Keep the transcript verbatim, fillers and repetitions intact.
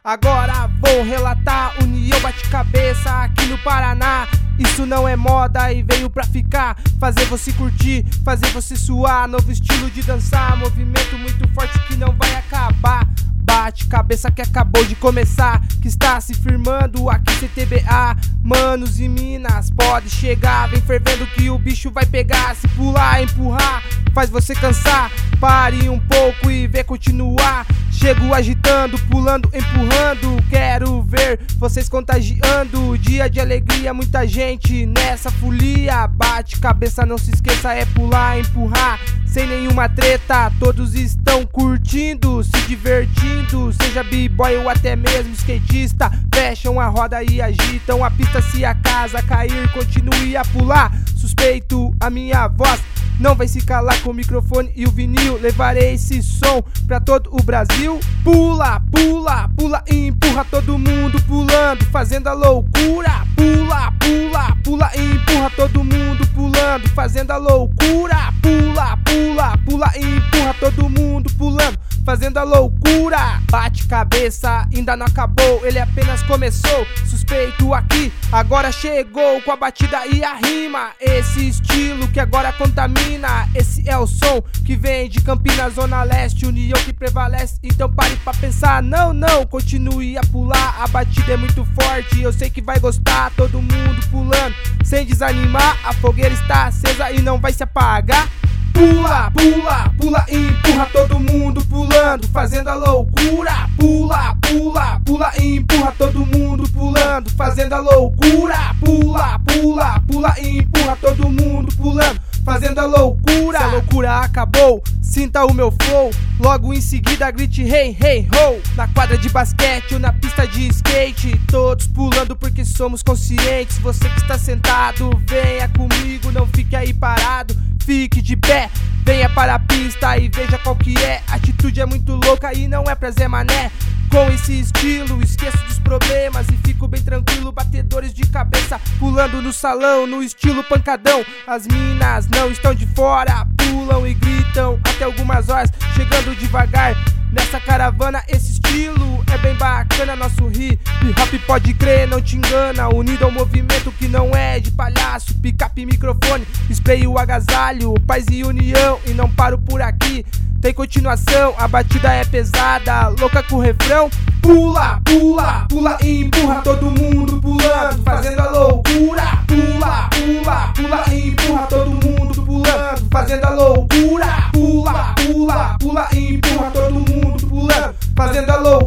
Agora vou relatar, união bate-cabeça aqui no Paraná. Isso não é moda e veio pra ficar, fazer você curtir, fazer você suar. Novo estilo de dançar, movimento muito forte que não vai acabar. Bate-cabeça que acabou de começar, que está se firmando aqui C T B A. Manos e minas, pode chegar, vem fervendo que o bicho vai pegar. Se pular, empurrar, faz você cansar. Pare um pouco e vê continuar. Chego agitando, pulando, empurrando. Quero ver vocês contagiando. Dia de alegria, muita gente nessa folia. Bate cabeça, não se esqueça, é pular, empurrar. Sem nenhuma treta, todos estão curtindo, se divertindo. Seja b-boy ou até mesmo skatista, fecham a roda e agitam a pista. Se a casa cair, continue a pular. Suspeito a minha voz não vai se calar, com o microfone e o vinil levarei esse som pra todo o Brasil. Pula, pula, pula e empurra, todo mundo pulando, fazendo a loucura. Pula, pula, pula e empurra, todo mundo pulando, fazendo a loucura. Pula, pula, pula e empurra, todo mundo pulando, fazendo a loucura. Bate cabeça, ainda não acabou, ele apenas começou. Suspeito aqui, agora chegou com a batida e a rima. Esse estilo que agora contamina, esse é o som que vem de Campinas, Zona Leste, união que prevalece. Então pare pra pensar, não, não, continue a pular. A batida é muito forte, eu sei que vai gostar. Todo mundo pulando, sem desanimar. A fogueira está acesa e não vai se apagar. Pula, pula, pula e empurra, todo mundo pulando, fazendo a loucura. Pula, pula, pula e empurra, todo mundo pulando, fazendo a loucura. Pula, pula, pula e empurra, todo mundo pulando, fazendo a loucura. Se a loucura acabou, sinta o meu flow. Logo em seguida grite hey, hey, ho. Na quadra de basquete ou na pista de skate, todos pulando porque somos conscientes. Você que está sentado, venha comigo, não fique aí parado. Fique de pé, venha para a pista e veja qual que é. A atitude é muito louca e não é pra Zé Mané. Com esse estilo, esqueço dos problemas e fico bem tranquilo. Batedores de cabeça, pulando no salão, no estilo pancadão. As minas não estão de fora, pulam e gritam até algumas horas, chegando devagar nessa caravana. Esse estilo é bem bacana, nosso hip hop pode crer, não te engana. Unido ao movimento que não é de palhaço, picape, microfone, spray, o agasalho, paz e união. E não paro por aqui, tem continuação, a batida é pesada, louca com o refrão. Pula, pula, pula e empurra, todo mundo pulando, fazendo a loucura. Pula, pula, pula e empurra, todo mundo pulando, fazendo a loucura. Pula, pula, pula e empurra, todo mundo pulando, fazendo a loucura.